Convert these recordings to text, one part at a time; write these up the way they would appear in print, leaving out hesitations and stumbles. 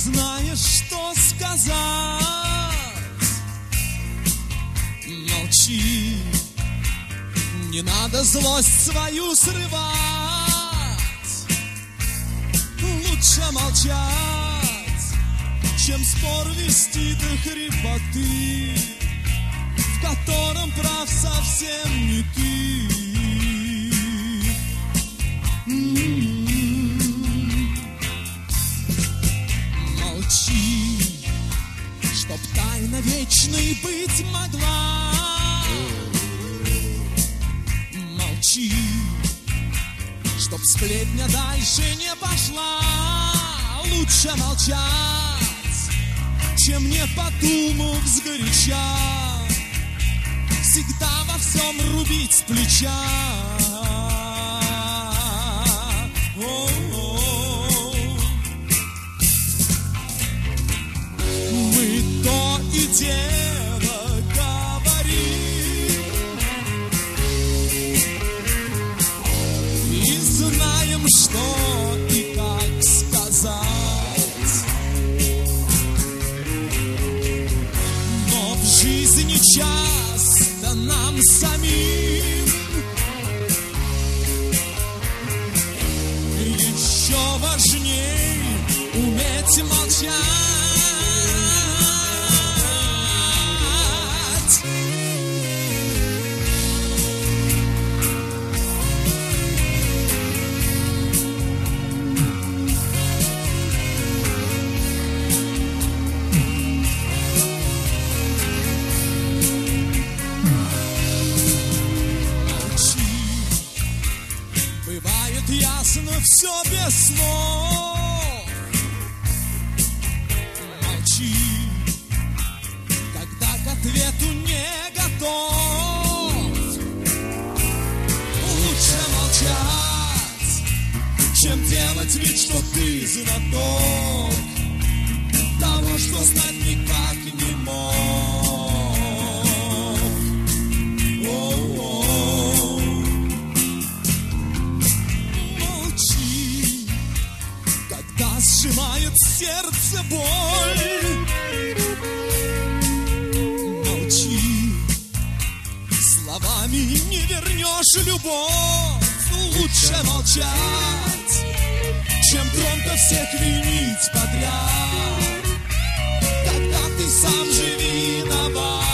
знаешь, что сказать. Молчи, не надо злость свою срывать. Лучше молчать, чем спор вести до хрипоты, в котором прав совсем не ты. Молчи, чтоб тайна вечной быть могла. Молчи, чтоб сплетня дальше не пошла. Лучше молчать, чем не подумав сгоряча, всегда во всем рубить с плеча. Мы то и дело говорим и знаем, что и как сказать. Но в жизни часто нам самим еще важней уметь молчать. Бывает ясно все без слов. Молчи, когда к ответу не готов. Лучше молчать, чем делать вид, что ты знаток того, что знать никак не мог. Сжимает сердце боль. Молчи, словами не вернешь любовь. Лучше молчать, чем громко всех винить подряд, когда ты сам же виноват.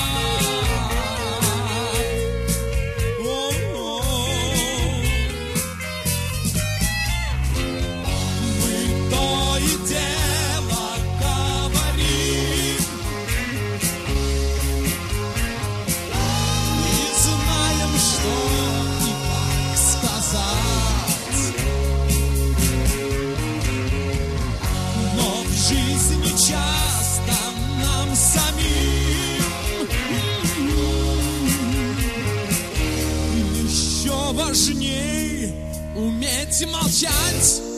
Часто нам самим еще важней уметь молчать.